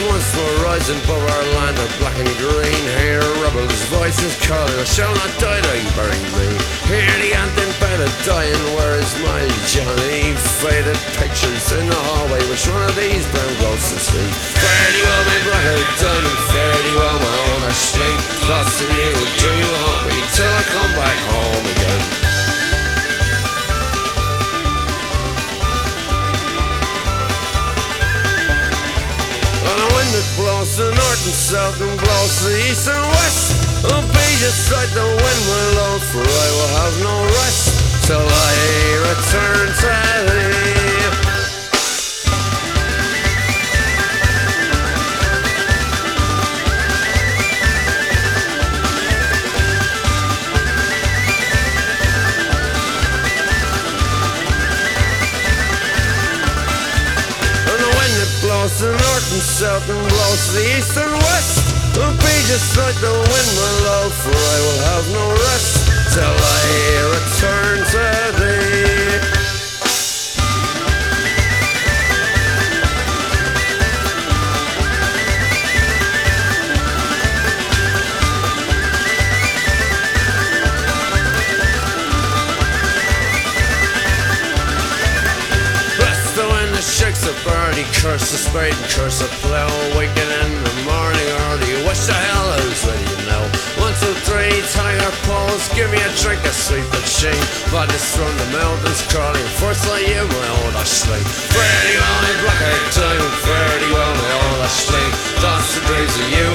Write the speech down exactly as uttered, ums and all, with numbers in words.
once more rising above our land of black and green. Hear rebels' voices calling, I shall not die, they bury me. Hear the anthem by the dying, where is my Johnny? Faded pictures in the hallway, which one of these brown ghosts to see? Fare thee well, my brother Johnny, fare thee well, my own asleep. Lost in you, do you haunt me till I come back home again? It blows to north and south and blows to east and west. I'll be just like the wind will blow, for I will have no rest till I return to thee. Blows to north and south and blows to the east and west. It'll be just like the wind will blow, for I will have no rest till I return to thee. Shakes a bird, he curse the spade and curse the plough. Waking in the morning early, wish the hell I was ready to know. One, two, three, tiger pose, give me a drink of sweet but shame. Bodies from the mountains crawling, first I you my old asleep. Fare thee well, my black-eyed time, fare thee well, my old asleep. Thoughts and dreams of you